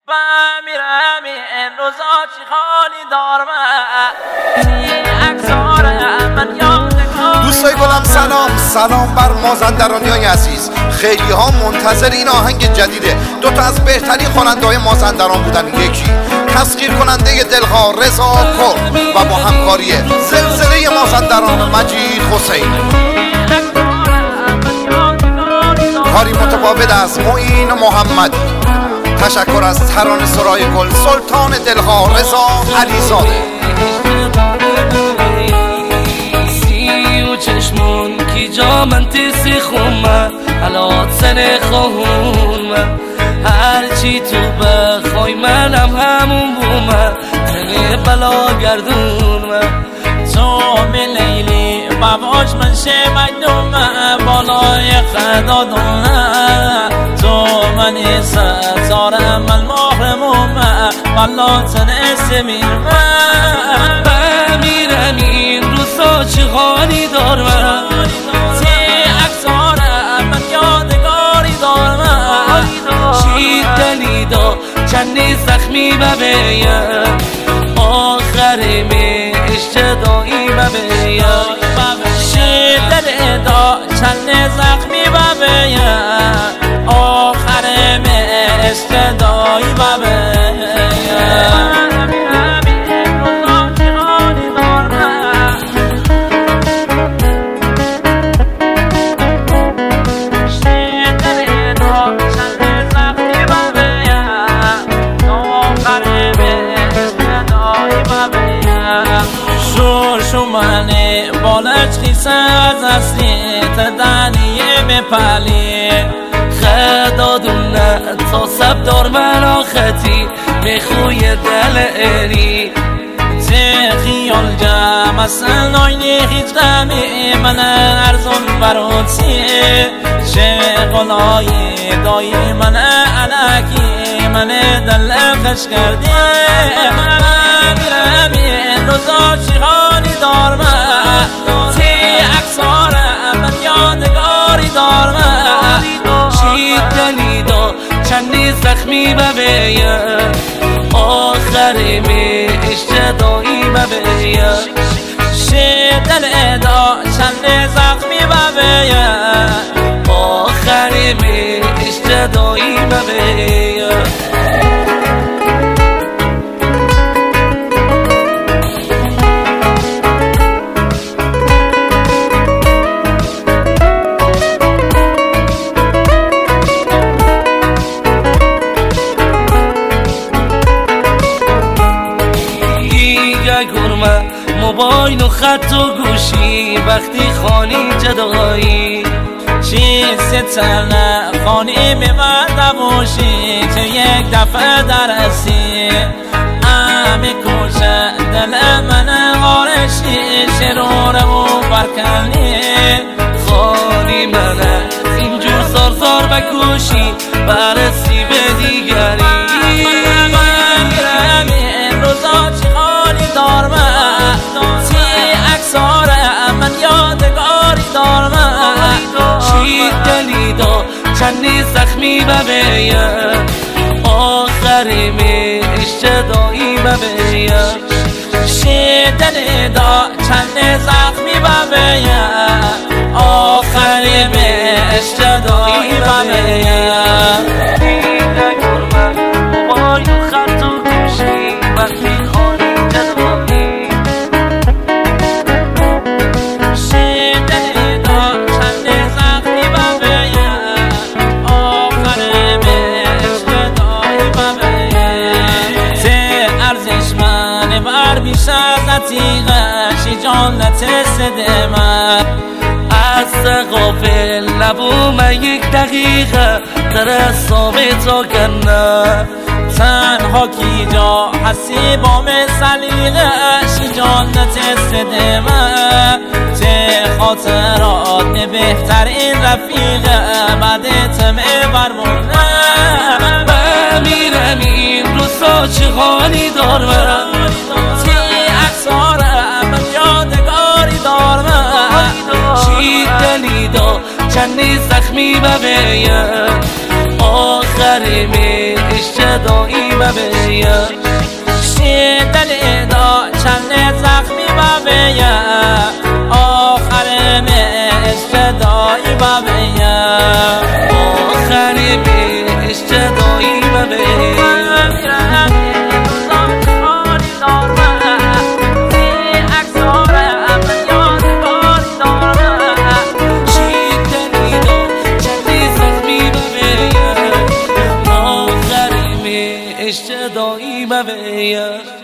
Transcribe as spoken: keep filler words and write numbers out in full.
بمیرم این روزا چی خالی دارم اکسار من یادگار. دوستای گلم سلام سلام بر مازندرانیای عزیز. خیلی ها منتظر این آهنگ جدیده. دو تا از بهترین خواننده های مازندران بودن. یکی تسخیر کننده دلها رضا کرد و با همکاری زلزله مازندران مجید حسین. کاری متفاوت از معین محمد. تشکر از ترانه سرای گل سلطان دلها رضا علیزاده. سی و چشمون کی جا من تیسی خومه حالات سن خواهون هرچی تو بخوای منم همون بومه تنه بلا گردون تو می لیلی باباش من شه مجنومه بالای خدا دونه تو من ستاره من محرمومه والا تنه میرمه بمیرم این روزا چه حالی دارم تی اکساره من یادگاری دارم چی دلیدا چندی زخمی ببیم آخر می اشتدایی ببیم چی دلیدا چند زخمی ببیم آخر می اشتدایی ببیم. شمانه بالش خیسه از اصلی تدانیه میپالی خدا دونه تا سب دار من آختی میخوی دل ایری تی خیال جمع اصلا ناینی هیچ غمی من ارزون براتی چه قلای دایی من علکی من دل خش کردی میرم این روزا چی حالی دارم تی اکساره من یادگاری دارم چی دلیدا چندی زخمی ببیم آخر می اشتدایی ببیم چی دلیدا چند زخمی ببیم آخر می اشتدایی ببیم. موبایل و خط و گوشی وقتی خانی جدایی چی ستنه خانی میبرد بوشی چه یک دفعه درسی امی کوچه دل من غارشی شروره و برکنی خانی منه اینجور زار زار بکوشی برسی به دیگری بمیرم این روزا چی خالی دارم تی اکساره من یادگاری دارم چی دلیدا چندی زخمی ببیم آخر می اشتدایی ببیم چی دلیدا چند زخمی ببیم آخر می اشتدایی ببیم. موبایل و خط و گوشی وقتی خانی جدایی چی دلیدا چند زخمی ببیم آخر می اشتدایی ببیم تی ارزش من بر بیش از عتیقه شی جانت سدمه از غافل نبوم یک دقیقه در ثابت کنه تنها کی جا حسی با سلیقه شی جانت سدمه چه خاطرات بهترین رفیقه بعد تمه برمونه بمیرم این روزا چه حالی دارم تی اکساره من یادگاری دارم چی دلیدا چندی زخمی ببیم آخر می اشتدایی ببیا شیدل دا چند زخمی ببیا آخر مشت دایی ببیا آخر بهشت دایی ببیا اشتدایی ببیا